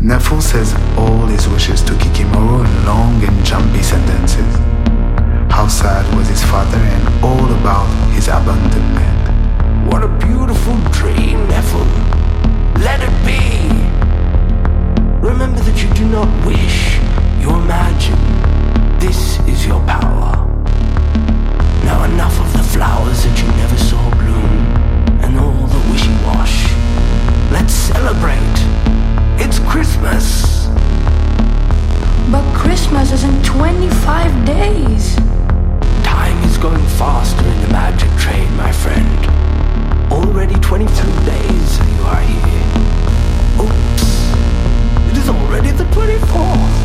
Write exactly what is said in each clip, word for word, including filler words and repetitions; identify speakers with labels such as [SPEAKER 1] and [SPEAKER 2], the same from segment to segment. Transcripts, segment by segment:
[SPEAKER 1] Neffel says all his wishes to Kikimoro in long and jumpy sentences. How sad was his father and all about his abandoned land.
[SPEAKER 2] What a beautiful dream, Neffel. Let it be. Remember that you do not wish, you imagine. This is your power. Now enough of the flowers that you never saw bloom and all the wishy-wash. Let's celebrate. It's Christmas.
[SPEAKER 3] But Christmas is in twenty-five days.
[SPEAKER 2] Time is going faster in the magic train, my friend. Already twenty-two days you are here. Oops. It is already the twenty-fourth.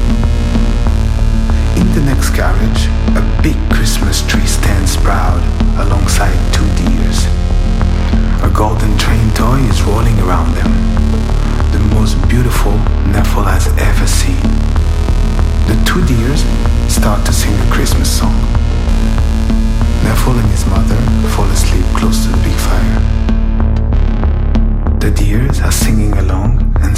[SPEAKER 1] In the next carriage, a big Christmas tree stands proud alongside two deers. A golden train toy is rolling around them, the most beautiful Neffel has ever seen. The two deers start to sing a Christmas song. Neffel and his mother fall asleep close to the big fire. The deers are singing along and